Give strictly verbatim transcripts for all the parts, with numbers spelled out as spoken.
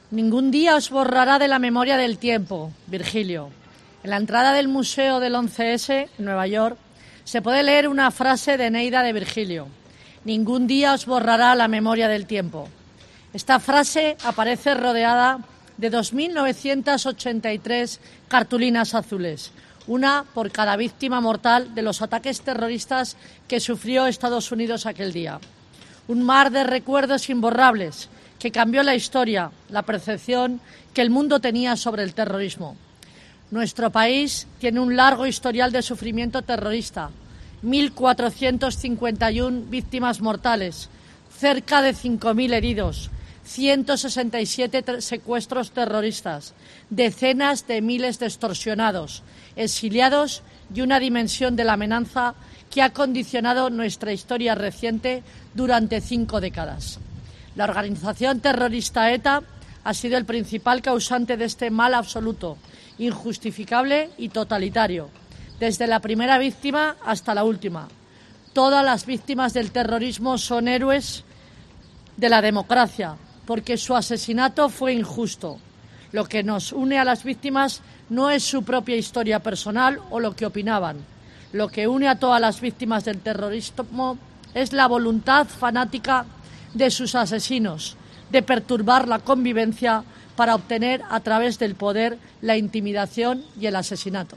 Ningún día os borrará de la memoria del tiempo, Virgilio. En la entrada del Museo del once ese, en Nueva York, se puede leer una frase de Eneida de Virgilio. Ningún día os borrará la memoria del tiempo. Esta frase aparece rodeada de dos mil novecientas ochenta y tres cartulinas azules, una por cada víctima mortal de los ataques terroristas que sufrió Estados Unidos aquel día. Un mar de recuerdos imborrables que cambió la historia, la percepción que el mundo tenía sobre el terrorismo. Nuestro país tiene un largo historial de sufrimiento terrorista, mil cuatrocientas cincuenta y una víctimas mortales, cerca de cinco mil heridos, ciento sesenta y siete secuestros terroristas, decenas de miles de extorsionados, exiliados y una dimensión de la amenaza que ha condicionado nuestra historia reciente durante cinco décadas. La organización terrorista ETA ha sido el principal causante de este mal absoluto, injustificable y totalitario, desde la primera víctima hasta la última. Todas las víctimas del terrorismo son héroes de la democracia, porque su asesinato fue injusto. Lo que nos une a las víctimas no es su propia historia personal o lo que opinaban. Lo que une a todas las víctimas del terrorismo es la voluntad fanática de sus asesinos de perturbar la convivencia para obtener a través del poder la intimidación y el asesinato.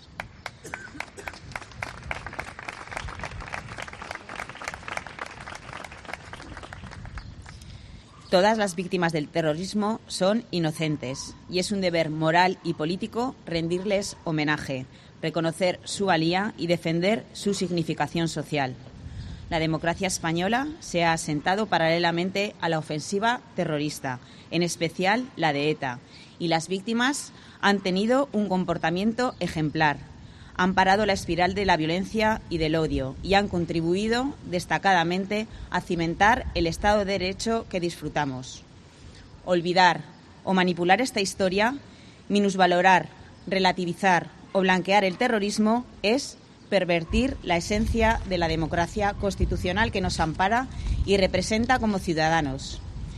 Todas las víctimas del terrorismo son inocentes y es un deber moral y político rendirles homenaje, reconocer su valía y defender su significación social. La democracia española se ha asentado paralelamente a la ofensiva terrorista, en especial la de ETA, y las víctimas han tenido un comportamiento ejemplar. Han parado la espiral de la violencia y del odio y han contribuido destacadamente a cimentar el Estado de Derecho que disfrutamos. Olvidar o manipular esta historia, minusvalorar, relativizar o blanquear el terrorismo es pervertir la esencia de la democracia constitucional que nos ampara y representa como ciudadanos.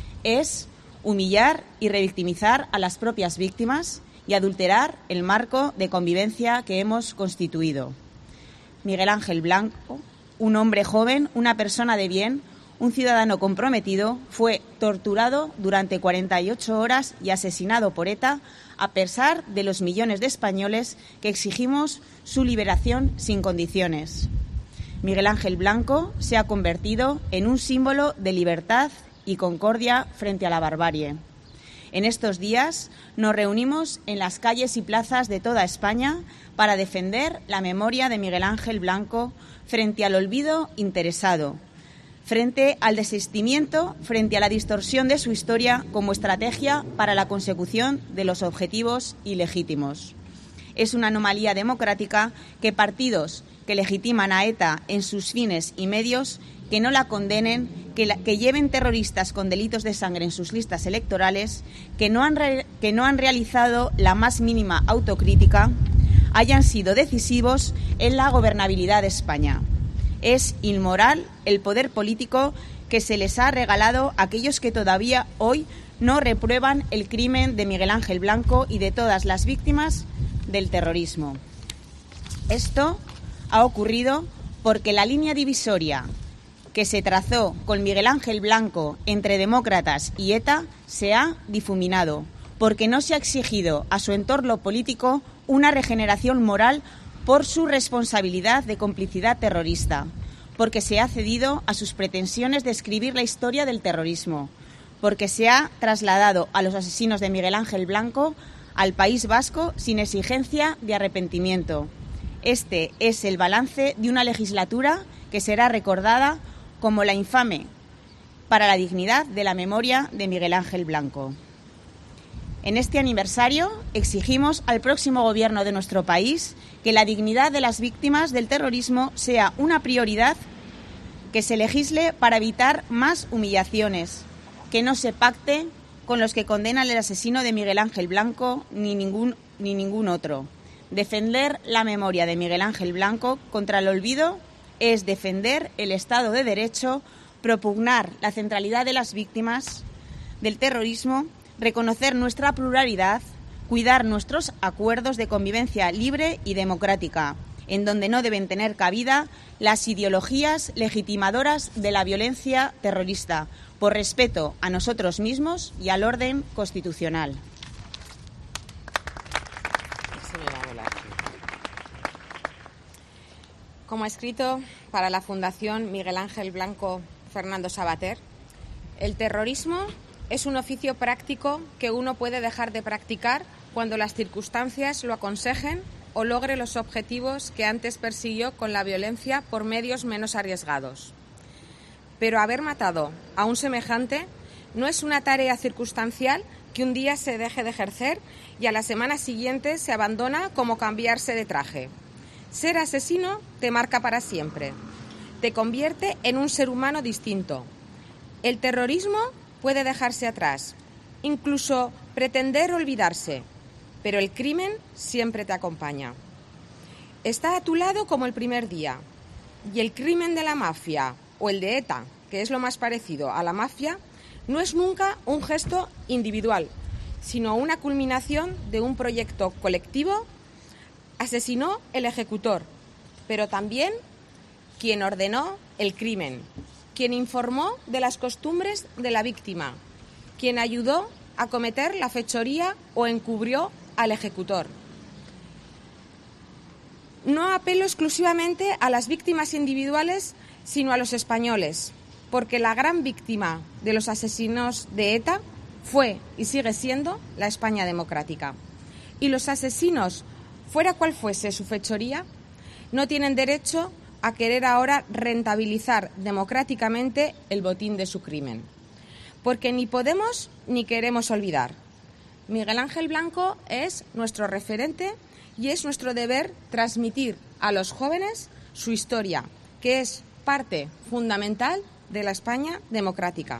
Es humillar y revictimizar a las propias víctimas y adulterar el marco de convivencia que hemos constituido. Miguel Ángel Blanco, un hombre joven, una persona de bien, un ciudadano comprometido, fue torturado durante cuarenta y ocho horas y asesinado por ETA, a pesar de los millones de españoles que exigimos su liberación sin condiciones. Miguel Ángel Blanco se ha convertido en un símbolo de libertad y concordia frente a la barbarie. En estos días nos reunimos en las calles y plazas de toda España para defender la memoria de Miguel Ángel Blanco frente al olvido interesado, frente al desistimiento, frente a la distorsión de su historia como estrategia para la consecución de los objetivos ilegítimos. Es una anomalía democrática que partidos que legitiman a ETA en sus fines y medios, que no la condenen, que, la, que lleven terroristas con delitos de sangre en sus listas electorales, que no, han re, que no han realizado la más mínima autocrítica, hayan sido decisivos en la gobernabilidad de España. Es inmoral el poder político que se les ha regalado a aquellos que todavía hoy no reprueban el crimen de Miguel Ángel Blanco y de todas las víctimas del terrorismo. Esto ha ocurrido porque la línea divisoria que se trazó con Miguel Ángel Blanco entre demócratas y ETA se ha difuminado, porque no se ha exigido a su entorno político una regeneración moral por su responsabilidad de complicidad terrorista, porque se ha cedido a sus pretensiones de escribir la historia del terrorismo, porque se ha trasladado a los asesinos de Miguel Ángel Blanco al País Vasco sin exigencia de arrepentimiento. Este es el balance de una legislatura que será recordada como la infame para la dignidad de la memoria de Miguel Ángel Blanco. En este aniversario exigimos al próximo Gobierno de nuestro país que la dignidad de las víctimas del terrorismo sea una prioridad, que se legisle para evitar más humillaciones, que no se pacte con los que condenan el asesino de Miguel Ángel Blanco ni ningún, ni ningún otro. Defender la memoria de Miguel Ángel Blanco contra el olvido es defender el Estado de Derecho, propugnar la centralidad de las víctimas del terrorismo, reconocer nuestra pluralidad, cuidar nuestros acuerdos de convivencia libre y democrática, en donde no deben tener cabida las ideologías legitimadoras de la violencia terrorista, por respeto a nosotros mismos y al orden constitucional. Como ha escrito para la Fundación Miguel Ángel Blanco Fernando Savater, el terrorismo es un oficio práctico que uno puede dejar de practicar cuando las circunstancias lo aconsejen o logre los objetivos que antes persiguió con la violencia por medios menos arriesgados. Pero haber matado a un semejante no es una tarea circunstancial que un día se deje de ejercer y a la semana siguiente se abandona como cambiarse de traje. Ser asesino te marca para siempre, te convierte en un ser humano distinto. El terrorismo puede dejarse atrás, incluso pretender olvidarse, pero el crimen siempre te acompaña. Está a tu lado como el primer día, y el crimen de la mafia o el de ETA, que es lo más parecido a la mafia, no es nunca un gesto individual, sino una culminación de un proyecto colectivo. Asesinó el ejecutor, pero también quien ordenó el crimen, quien informó de las costumbres de la víctima, quien ayudó a cometer la fechoría o encubrió al ejecutor. No apelo exclusivamente a las víctimas individuales, sino a los españoles, porque la gran víctima de los asesinos de ETA fue y sigue siendo la España democrática. Y los asesinos, fuera cual fuese su fechoría, no tienen derecho a querer ahora rentabilizar democráticamente el botín de su crimen. Porque ni podemos ni queremos olvidar. Miguel Ángel Blanco es nuestro referente y es nuestro deber transmitir a los jóvenes su historia, que es parte fundamental de la España democrática.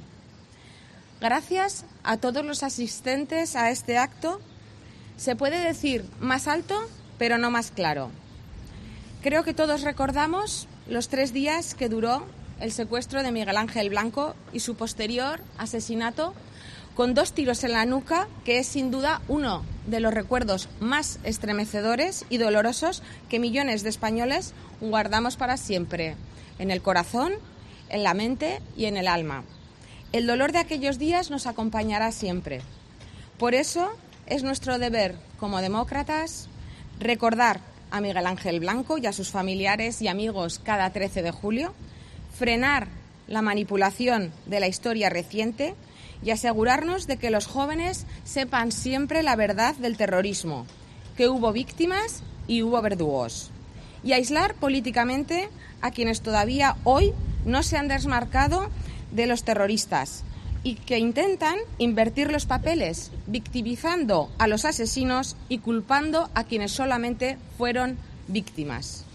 Gracias a todos los asistentes a este acto, se puede decir más alto, pero no más claro. Creo que todos recordamos los tres días que duró el secuestro de Miguel Ángel Blanco y su posterior asesinato con dos tiros en la nuca, que es sin duda uno de los recuerdos más estremecedores y dolorosos que millones de españoles guardamos para siempre, en el corazón, en la mente y en el alma. El dolor de aquellos días nos acompañará siempre. Por eso es nuestro deber como demócratas recordar a Miguel Ángel Blanco y a sus familiares y amigos cada trece de julio, frenar la manipulación de la historia reciente y asegurarnos de que los jóvenes sepan siempre la verdad del terrorismo, que hubo víctimas y hubo verdugos, y aislar políticamente a quienes todavía hoy no se han desmarcado de los terroristas y que intentan invertir los papeles, victimizando a los asesinos y culpando a quienes solamente fueron víctimas.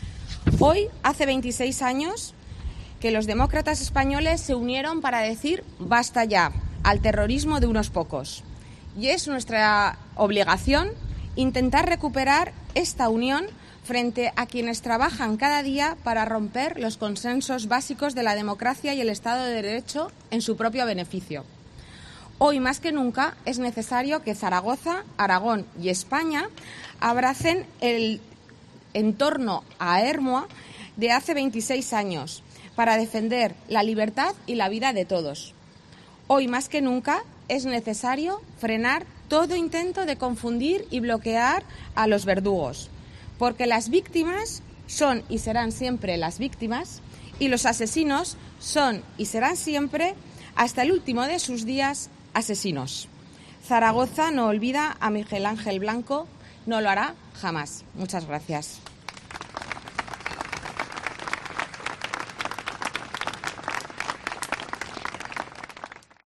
Hoy, hace veintiséis años, que los demócratas españoles se unieron para decir basta ya al terrorismo de unos pocos. Y es nuestra obligación intentar recuperar esta unión frente a quienes trabajan cada día para romper los consensos básicos de la democracia y el Estado de Derecho en su propio beneficio. Hoy más que nunca es necesario que Zaragoza, Aragón y España abracen el entorno a Ermua de hace veintiséis años para defender la libertad y la vida de todos. Hoy más que nunca es necesario frenar todo intento de confundir y bloquear a los verdugos, porque las víctimas son y serán siempre las víctimas y los asesinos son y serán siempre, hasta el último de sus días, asesinos. Zaragoza no olvida a Miguel Ángel Blanco, no lo hará jamás. Muchas gracias.